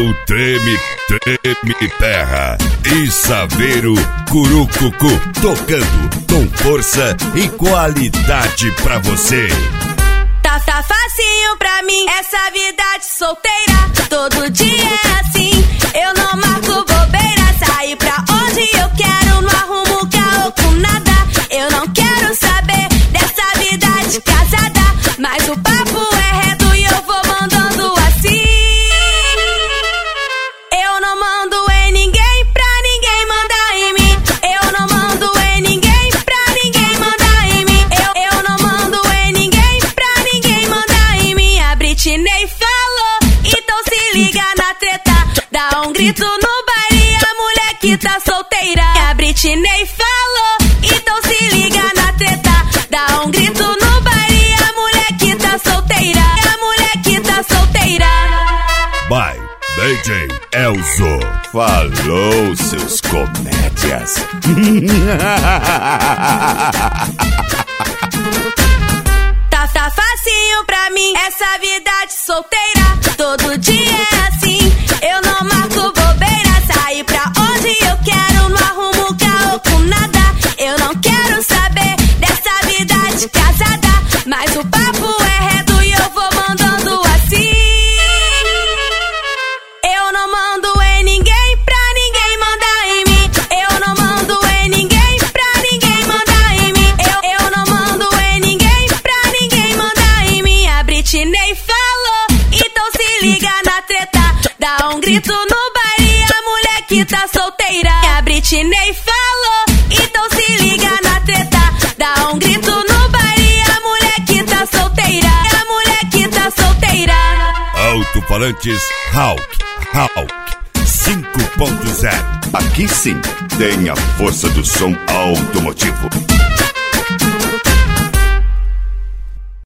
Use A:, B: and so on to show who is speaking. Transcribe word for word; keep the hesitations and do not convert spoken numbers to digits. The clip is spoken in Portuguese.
A: o Treme, Treme Terra e Saveiro Curucucu, tocando com força e qualidade pra você.
B: Tá, tá facinho pra mim essa vida de solteira. Todo dia é assim, eu não marco bobeira. Sair pra onde eu quero, não arrumo caô com nada. Eu não quero saber dessa vida de casada, mas o papo é reto e eu vou mandando assim. Eu não mando em ninguém pra ninguém mandar em mim. Eu não mando em ninguém pra ninguém mandar em mim. Eu, eu não mando em ninguém pra ninguém mandar em mim. A Britney falou, então se liga na treta. Dá um grito no baile, a mulher que tá solteira. A Britney falou, então se liga na treta. Dá um grito no baile, a mulher que tá solteira. A mulher que tá solteira.
A: By D J Elzo. Falou, seus comédias.
B: Tá, tá facinho pra mim essa vida de solteira. Todo dia é assim, eu não marco bobeira. Sair pra onde eu quero, não arrumo caô com nada. Eu não quero saber dessa vida de casada, mas o papo é reto e eu vou mandando assim. Eu não mando em ninguém pra ninguém mandar em mim. Eu não mando em ninguém pra ninguém mandar em mim. Eu, eu não mando em ninguém pra ninguém mandar em mim. A Britney falou, então se liga na treta. Dá um grito no baile, a mulher que tá solteira. A Britney falou, então se liga na treta. Dá um grito no baile, a mulher que tá solteira. A mulher que tá solteira.
A: Alto-falantes Hulk, Hulk cinco ponto zero. Aqui sim tem a força do som automotivo.